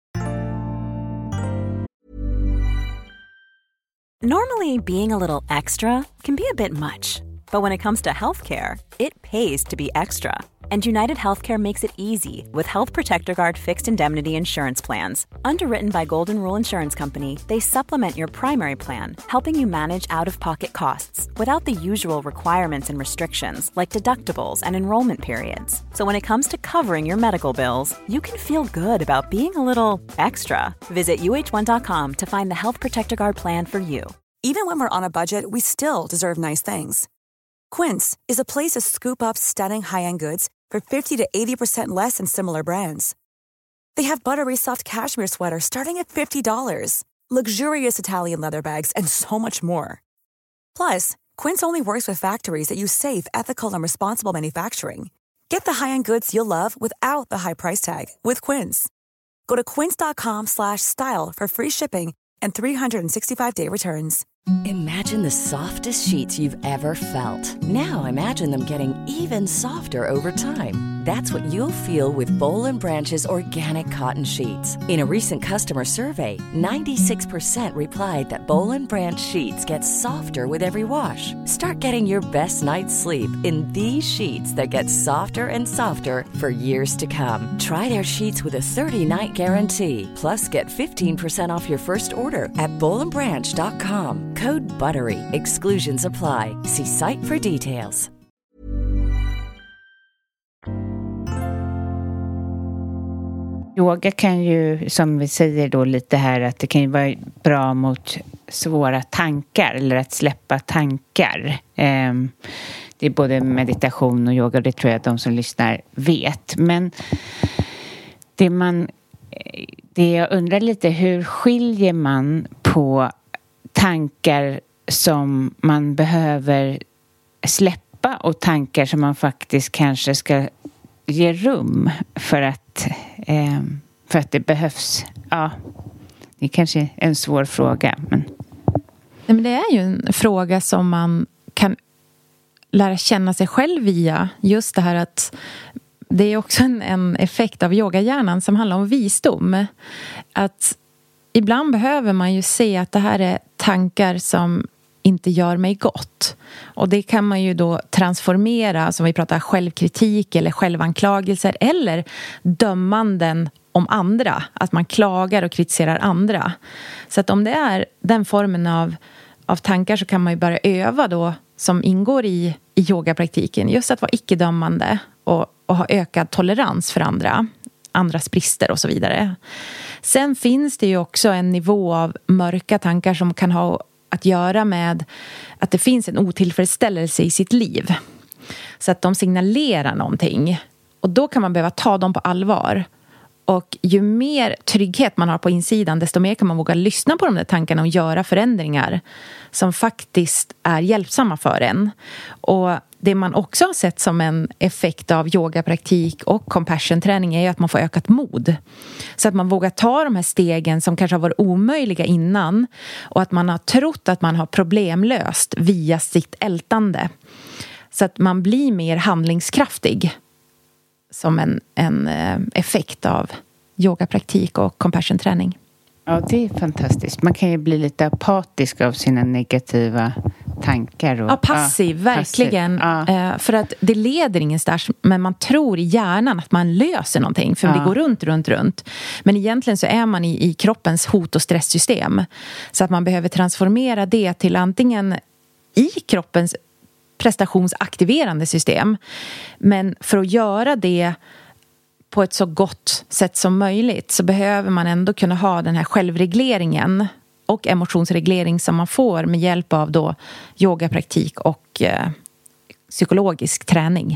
C: Normally, being a little extra can be a bit much, but when it comes to healthcare, it pays to be extra. And United Healthcare makes it easy with Health Protector Guard fixed indemnity insurance plans. Underwritten by Golden Rule Insurance Company, they supplement your primary plan, helping you manage out-of-pocket costs without the usual requirements and restrictions like deductibles and enrollment periods. So when it comes to covering your medical bills, you can feel good about being a little extra. Visit U H one dot com to find the Health Protector Guard plan for you.
I: Even when we're on a budget, we still deserve nice things. Quince is a place to scoop up stunning high-end goods for fifty to eighty percent less than similar brands. They have buttery soft cashmere sweaters starting at fifty dollars, luxurious Italian leather bags, and so much more. Plus, Quince only works with factories that use safe, ethical, and responsible manufacturing. Get the high-end goods you'll love without the high price tag with Quince. Go to quince dot com slash style for free shipping and three sixty-five day returns.
F: Imagine the softest sheets you've ever felt. Now imagine them getting even softer over time. That's what you'll feel with Boll and Branch's organic cotton sheets. In a recent customer survey, ninety-six percent replied that Boll and Branch sheets get softer with every wash. Start getting your best night's sleep in these sheets that get softer and softer for years to come. Try their sheets with a thirty-night guarantee. Plus, get fifteen percent off your first order at boll and branch dot com. Code BUTTERY. Exclusions apply. See site for details.
A: Yoga kan ju, som vi säger då lite här, att det kan ju vara bra mot svåra tankar eller att släppa tankar. Det är både meditation och yoga, det tror jag att de som lyssnar vet. Men det man, det jag undrar lite, hur skiljer man på tankar som man behöver släppa och tankar som man faktiskt kanske ska ge rum för att, eh, för att det behövs. Ja, det är kanske en svår fråga. Men...
H: Nej, men det är ju en fråga som man kan lära känna sig själv via. Just det här att det är också en, en effekt av yogahjärnan som handlar om visdom. Att ibland behöver man ju se att det här är tankar som inte gör mig gott. Och det kan man ju då transformera, som vi pratar självkritik eller självanklagelser eller dömanden om andra. Att man klagar och kritiserar andra. Så att om det är den formen av, av tankar så kan man ju bara öva då som ingår i, i yogapraktiken. Just att vara icke-dömande och, och ha ökad tolerans för andra. Andras brister och så vidare. Sen finns det ju också en nivå av mörka tankar som kan ha att göra med att det finns en otillfredsställelse i sitt liv. Så att de signalerar någonting. Och då kan man behöva ta dem på allvar. Och ju mer trygghet man har på insidan, desto mer kan man våga lyssna på de där tankarna och göra förändringar som faktiskt är hjälpsamma för en. Och det man också har sett som en effekt av yogapraktik och compassion-träning är ju att man får ökat mod. Så att man vågar ta de här stegen som kanske har varit omöjliga innan och att man har trott att man har problemlöst via sitt ältande. Så att man blir mer handlingskraftig som en, en effekt av yogapraktik och compassion-träning.
A: Ja, det är fantastiskt. Man kan ju bli lite apatisk av sina negativa tankar. Och,
H: ja, passiv, ja, verkligen. Passiv. Ja. För att det leder ingenstans, men man tror i hjärnan att man löser någonting. För ja. det går runt, runt, runt. Men egentligen så är man i, i kroppens hot- och stresssystem. Så att man behöver transformera det till antingen i kroppens prestationsaktiverande system. Men för att göra det på ett så gott sätt som möjligt så behöver man ändå kunna ha den här självregleringen och emotionsreglering som man får med hjälp av då yogapraktik och eh, psykologisk träning.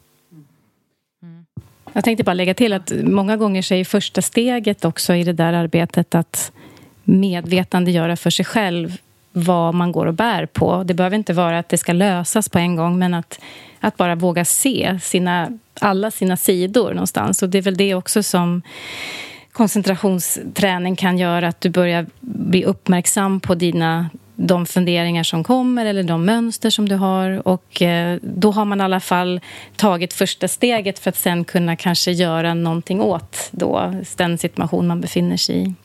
G: Mm. Jag tänkte bara lägga till att många gånger så är första steget också i det där arbetet att medvetandegöra för sig själv vad man går och bär på. Det behöver inte vara att det ska lösas på en gång, men att, att bara våga se sina, alla sina sidor någonstans. Och det är väl det också som koncentrationsträning kan göra, att du börjar bli uppmärksam på dina, de funderingar som kommer eller de mönster som du har. Och eh, då har man i alla fall tagit första steget för att sen kunna kanske göra någonting åt då, den situation man befinner sig i.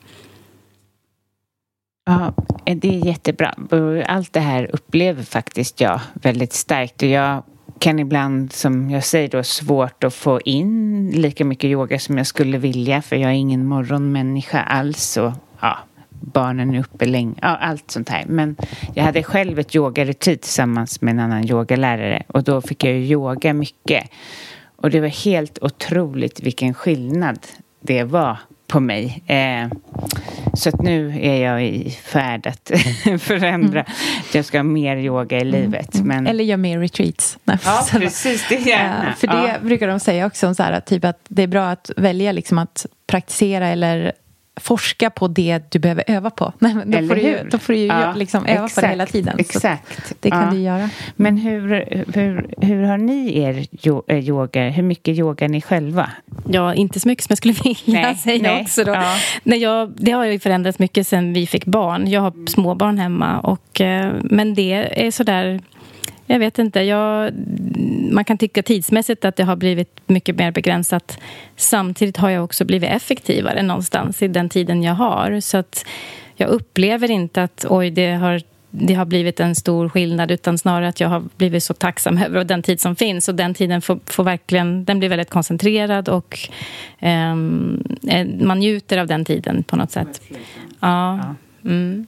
A: Ja, det är jättebra. Allt det här upplever faktiskt jag väldigt starkt. Och jag kan ibland, som jag säger då, svårt att få in lika mycket yoga som jag skulle vilja. För jag är ingen morgonmänniska alls. Och ja, barnen är uppe länge. Ja, allt sånt här. Men jag hade själv ett yogaretreat tillsammans med en annan yogalärare. Och då fick jag ju yoga mycket. Och det var helt otroligt vilken skillnad det var på mig. Eh, så att nu är jag i färd att förändra. Mm. Jag ska ha mer yoga i livet. Mm. Men...
H: Eller göra mer retreats.
A: Ja, precis. Det gärna.
H: Uh, för det ja. brukar de säga också så här, typ att det är bra att välja liksom att praktisera eller forska på det du behöver öva på. Nej, men då, får du, då får du ju ja, liksom öva exakt, på det hela tiden.
A: Exakt.
H: Så det kan ja. du göra.
A: Men hur, hur, hur har ni er yoga? Hur mycket yoga ni själva?
G: Ja, inte så mycket som jag skulle vilja nej, säga nej, också. Då. Ja. Nej, jag, det har ju förändrats mycket sedan vi fick barn. Jag har småbarn hemma. Och, men det är sådär... Jag vet inte, jag, man kan tycka tidsmässigt att det har blivit mycket mer begränsat. Samtidigt har jag också blivit effektivare någonstans i den tiden jag har. Så att jag upplever inte att oj, det har, det har blivit en stor skillnad, utan snarare att jag har blivit så tacksam över den tid som finns. Och den tiden får, får verkligen, den blir väldigt koncentrerad och eh, man njuter av den tiden på något sätt. Ja, mm.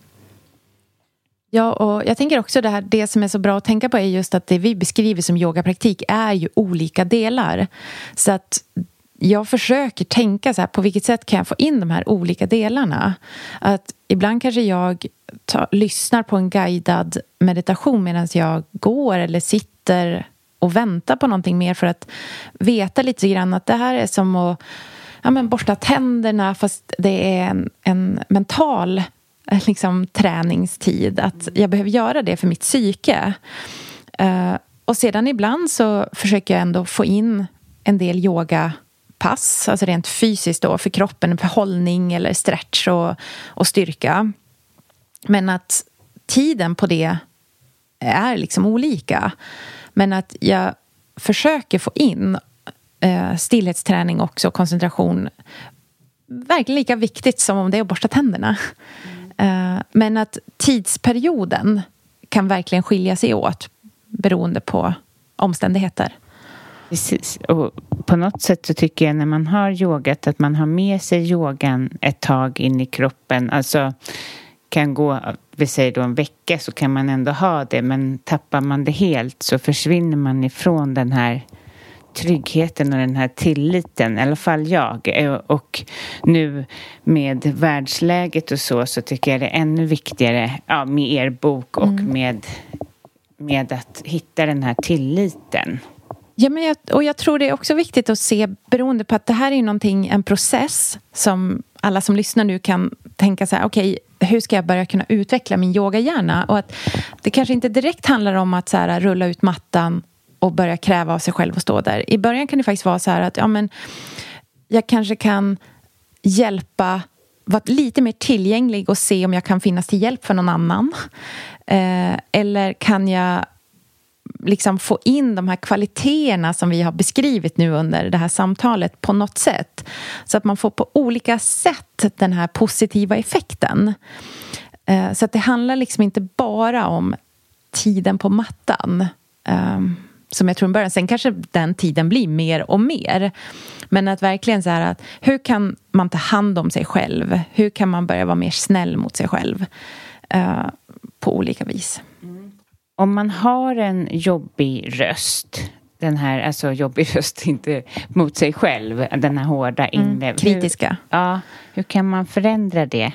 H: Ja, och jag tänker också det här, det som är så bra att tänka på är just att det vi beskriver som yogapraktik är ju olika delar. Så att jag försöker tänka så här, på vilket sätt kan jag få in de här olika delarna? Att ibland kanske jag tar, lyssnar på en guidad meditation medan jag går eller sitter och väntar på någonting mer för att veta lite grann att det här är som att ja, men borsta tänderna fast det är en, en mental liksom träningstid, att jag behöver göra det för mitt psyke. Uh, och sedan ibland så försöker jag ändå få in en del yogapass, alltså rent fysiskt då, för kroppen, för hållning eller stretch och, och styrka. Men att tiden på det är liksom olika. Men att jag försöker få in eh, stillhetsträning också, koncentration. Verkligen lika viktigt som om det är att borsta tänderna. Mm. Eh, men att tidsperioden kan verkligen skilja sig åt beroende på omständigheter.
A: Precis. Och på något sätt så tycker jag när man har yogat att man har med sig yogan ett tag in i kroppen. Alltså kan gå, vi säger då en vecka, så kan man ändå ha det. Men tappar man det helt så försvinner man ifrån den här tryggheten och den här tilliten. I alla fall jag. Och nu med världsläget och så, så tycker jag det är ännu viktigare, ja, med er bok och mm. med, med att hitta den här tilliten.
H: Ja, men jag, och jag tror det är också viktigt att se, beroende på att det här är någonting, en process som alla som lyssnar nu kan tänka så här, okej, okay, hur ska jag börja kunna utveckla min yogahjärna? Och att det kanske inte direkt handlar om att så här, rulla ut mattan och börja kräva av sig själv och stå där. I början kan det faktiskt vara så här att ja, men jag kanske kan hjälpa, vara lite mer tillgänglig och se om jag kan finnas till hjälp för någon annan. Eh, eller kan jag liksom få in de här kvaliteterna som vi har beskrivit nu under det här samtalet på något sätt. Så att man får på olika sätt den här positiva effekten. Eh, så att det handlar liksom inte bara om tiden på mattan. Eh, som jag tror i början. Sen kanske den tiden blir mer och mer. Men att verkligen så här att hur kan man ta hand om sig själv? Hur kan man börja vara mer snäll mot sig själv? Eh, på olika vis.
A: Mm. Om man har en jobbig röst, den här, alltså jobbig röst inte mot sig själv, den här hårda inre.
H: Mm, kritiska.
A: Hur, ja, hur kan man förändra det?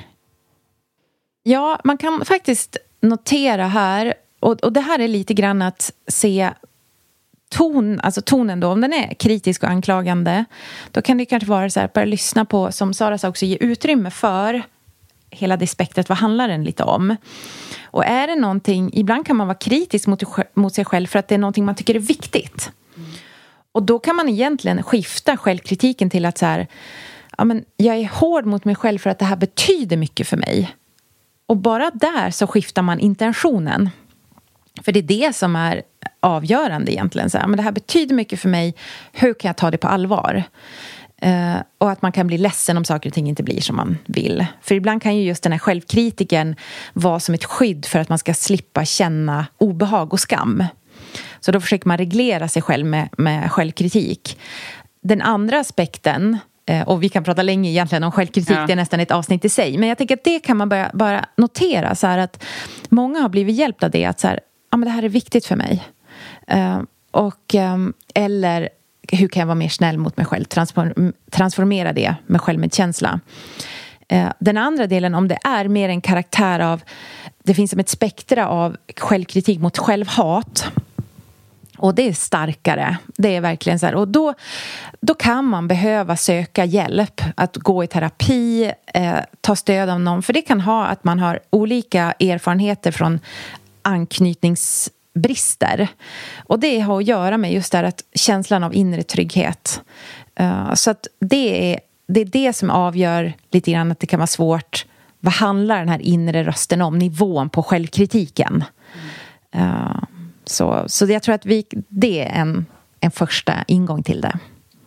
H: Ja, man kan faktiskt notera här, och, och det här är lite grann att se ton, alltså tonen då, om den är kritisk och anklagande, då kan det kanske vara så här, börja lyssna på, som Sara sa också, ge utrymme för hela det spektret, vad handlar den lite om? Och är det någonting, ibland kan man vara kritisk mot, mot sig själv för att det är någonting man tycker är viktigt. Mm. Och då kan man egentligen skifta självkritiken till att så här, ja, men jag är hård mot mig själv för att det här betyder mycket för mig. Och bara där så skiftar man intentionen. För det är det som är avgörande egentligen. Så här, men det här betyder mycket för mig, hur kan jag ta det på allvar? Uh, och att man kan bli ledsen om saker och ting inte blir som man vill. För ibland kan ju just den här självkritiken vara som ett skydd för att man ska slippa känna obehag och skam. Så då försöker man reglera sig själv med, med självkritik. Den andra aspekten, uh, och vi kan prata länge egentligen om självkritik, ja. Det är nästan ett avsnitt i sig. Men jag tänker att det kan man bara, bara notera så här, att många har blivit hjälpta av det, att så här, ja, men det här är viktigt för mig. Uh, och, um, eller hur kan jag vara mer snäll mot mig själv? Transform- transformera det med självmedkänsla. Eh, den andra delen, om det är mer en karaktär av, det finns som ett spektra av självkritik mot självhat. Och det är starkare. Det är verkligen så här. Och då, då kan man behöva söka hjälp. Att gå i terapi, eh, ta stöd av någon. För det kan ha att man har olika erfarenheter från anknytnings brister. Och det har att göra med just där att känslan av inre trygghet. Uh, så att det är, det är det som avgör lite grann att det kan vara svårt. Vad handlar den här inre rösten om? Nivån på självkritiken. Mm. Uh, så, så jag tror att vi, det är en, en första ingång till det.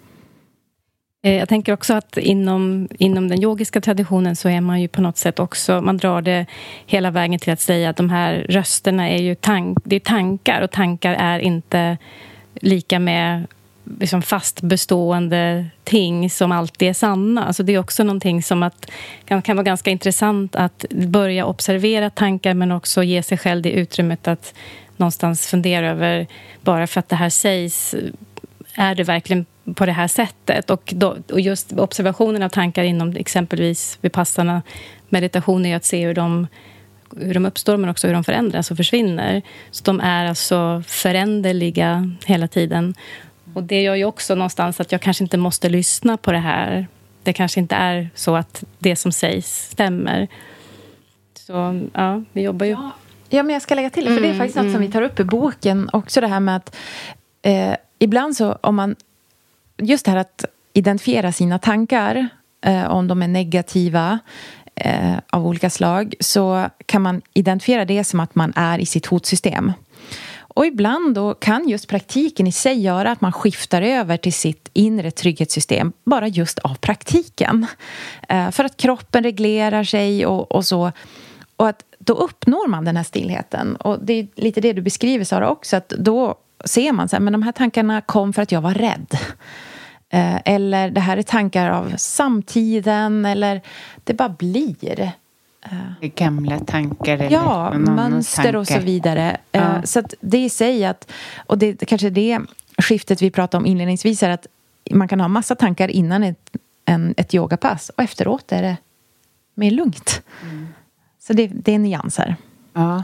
G: Jag tänker också att inom, inom den yogiska traditionen så är man ju på något sätt också, man drar det hela vägen till att säga att de här rösterna är ju tank, det är tankar, och tankar är inte lika med liksom fast bestående ting som alltid är sanna. Alltså det är också någonting som att, kan, kan vara ganska intressant att börja observera tankar, men också ge sig själv det utrymmet att någonstans fundera över, bara för att det här sägs, är det verkligen på det här sättet? Och, då, och just observationen av tankar inom exempelvis Vipassana meditation är att se hur de, hur de uppstår, men också hur de förändras och försvinner. Så de är alltså föränderliga hela tiden. Och det gör ju också någonstans att jag kanske inte måste lyssna på det här. Det kanske inte är så att det som sägs stämmer. Så ja, vi jobbar ju...
H: Ja. Ja, men jag ska lägga till det, för det är faktiskt mm, något som vi tar upp i boken. Också det här med att eh, ibland så om man, just det här att identifiera sina tankar, eh, om de är negativa eh, av olika slag, så kan man identifiera det som att man är i sitt hotsystem. Och ibland då kan just praktiken i sig göra att man skiftar över till sitt inre trygghetssystem bara just av praktiken. Eh, för att kroppen reglerar sig och, och så. Och att då uppnår man den här stillheten. Och det är lite det du beskriver, Sara, också. Att då ser man så här, men de här tankarna kom för att jag var rädd. Eh, eller det här är tankar av samtiden. Eller det bara blir.
A: Eh, Gamla tankar. Eller
H: ja, mönster tankar. Och så vidare. Ja. Eh, så att det i sig att, och det kanske det skiftet vi pratade om inledningsvis är att man kan ha massa tankar innan ett, en, ett yogapass. Och efteråt är det mer lugnt. Mm. Så det, det är nyanser.
A: Ja.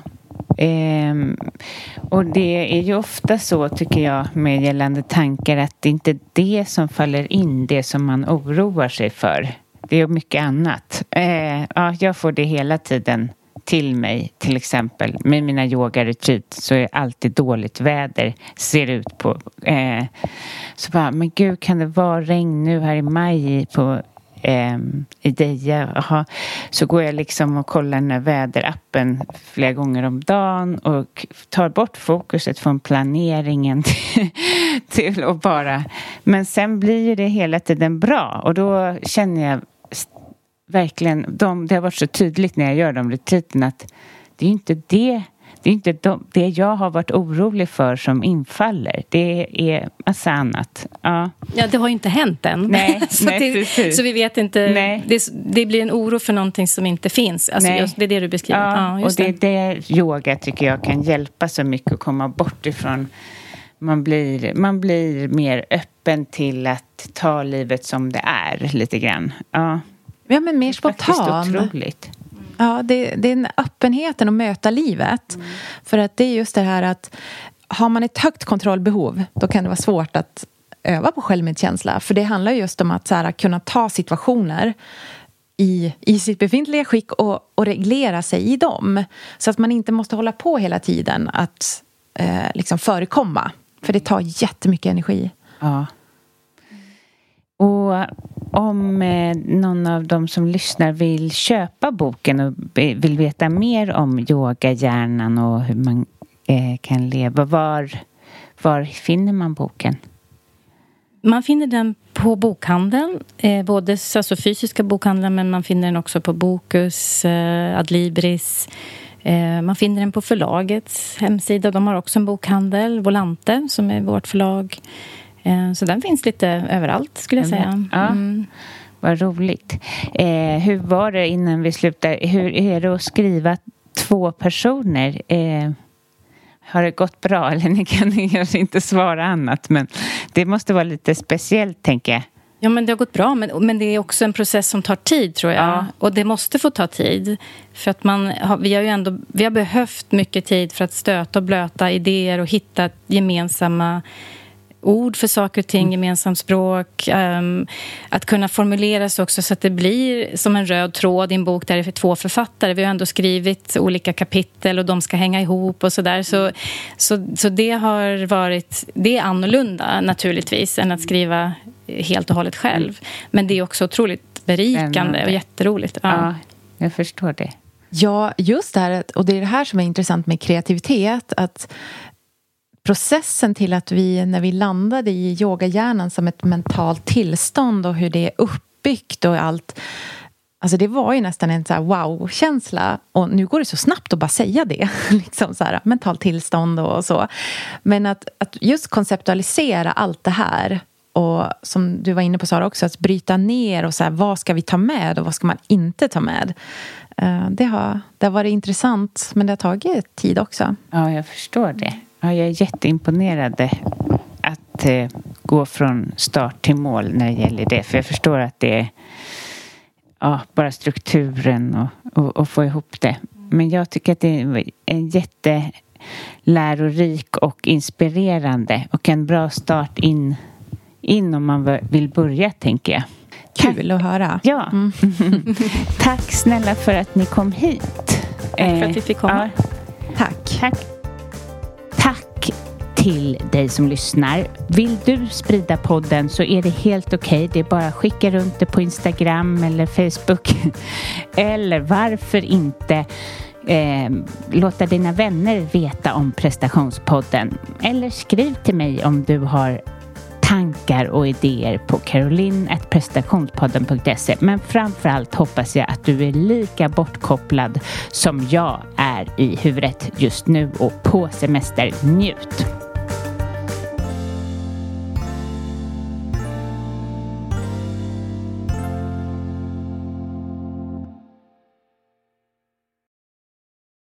A: Ehm, och det är ju ofta så, tycker jag, med gällande tankar, att det inte är det som faller in, det som man oroar sig för. Det är mycket annat. Ehm, ja, jag får det hela tiden till mig. Till exempel med mina yoga-retreat så är det alltid dåligt väder. Ser ut på. Eh, så bara, men gud, kan det vara regn nu här i maj på i Deja? Aha. Så går jag liksom och kollar den här väderappen flera gånger om dagen och tar bort fokuset från planeringen till, till och bara, men sen blir det hela tiden bra, och då känner jag verkligen, de, det har varit så tydligt när jag gör de retreaterna att det är inte det Det är inte de, det jag har varit orolig för som infaller. Det är massa annat. Ja,
G: ja, det har ju inte hänt än.
A: Nej,
G: så,
A: nej,
G: det, så vi vet inte. Det, det blir en oro för någonting som inte finns. Alltså, just, det är det du beskriver.
A: Ja,
G: ja, just
A: och det är det yoga tycker jag kan hjälpa så mycket att komma bort ifrån. Man blir, man blir mer öppen till att ta livet som det är lite grann. Ja,
H: ja, men mer spontan.
A: Det är otroligt.
H: Ja, det, det är en öppenheten att möta livet. Mm. För att det är just det här att har man ett högt kontrollbehov, då kan det vara svårt att öva på självmedkänsla. För det handlar just om att så här, kunna ta situationer i, i sitt befintliga skick och, och reglera sig i dem. Så att man inte måste hålla på hela tiden att eh, liksom förekomma. För det tar jättemycket energi.
A: Ja. Och om eh, någon av dem som lyssnar vill köpa boken och vill veta mer om yogahjärnan och hur man eh, kan leva, var, var finner man boken?
G: Man finner den på bokhandeln, eh, både alltså fysiska bokhandeln, men man finner den också på Bokus, eh, Adlibris. Eh, man finner den på förlagets hemsida. De har också en bokhandel, Volante, som är vårt förlag. Så den finns lite överallt, skulle jag säga.
A: Ja,
G: mm.
A: Vad roligt. Eh, hur var det innan vi slutade? Hur är det att skriva två personer? Eh, har det gått bra? Eller ni kan kanske inte svara annat. Men det måste vara lite speciellt, tänker jag.
G: Ja, men det har gått bra. Men, men det är också en process som tar tid, tror jag. Ja. Och det måste få ta tid. För att man har, vi har ju ändå vi har behövt mycket tid för att stöta och blöta idéer och hitta gemensamma ord för saker och ting, mm. gemensamt språk. Um, att kunna formulera sig också så att det blir som en röd tråd i en bok där det är för två författare. Vi har ändå skrivit olika kapitel och de ska hänga ihop och sådär. Så, så, så det har varit, det är annorlunda naturligtvis än att skriva helt och hållet själv. Men det är också otroligt berikande och jätteroligt. Ja,
A: ja, jag förstår det.
H: Ja, just det här, och det är det här som är intressant med kreativitet, att processen till att vi, när vi landade i yogahjärnan som ett mentalt tillstånd och hur det är uppbyggt och allt, alltså det var ju nästan en så här wow-känsla, och nu går det så snabbt att bara säga det, liksom så här, mentalt tillstånd och så, men att, att just konceptualisera allt det här, och som du var inne på, Sara, också att bryta ner och så här, vad ska vi ta med och vad ska man inte ta med, det har, det har varit intressant, men det har tagit tid också.
A: Ja, jag förstår det. Ja, jag är jätteimponerad att eh, gå från start till mål när det gäller det. För jag förstår att det är ja, bara strukturen och, och, och få ihop det. Men jag tycker att det är en jättelärorik och inspirerande och en bra start in, in om man vill börja, tänker jag.
H: Kul att höra.
A: Ja. Mm. Tack snälla för att ni kom hit.
G: Tack för att vi fick komma.
A: Ja. Tack. Tack till dig som lyssnar. Vill du sprida podden så är det helt okej. Det är bara att skicka runt det på Instagram eller Facebook. Eller varför inte eh, låta dina vänner veta om prestationspodden. Eller skriv till mig om du har tankar och idéer på caroline at prestationspodden punkt se. Men framförallt hoppas jag att du är lika bortkopplad som jag är i huvudet just nu och på semester. Njut!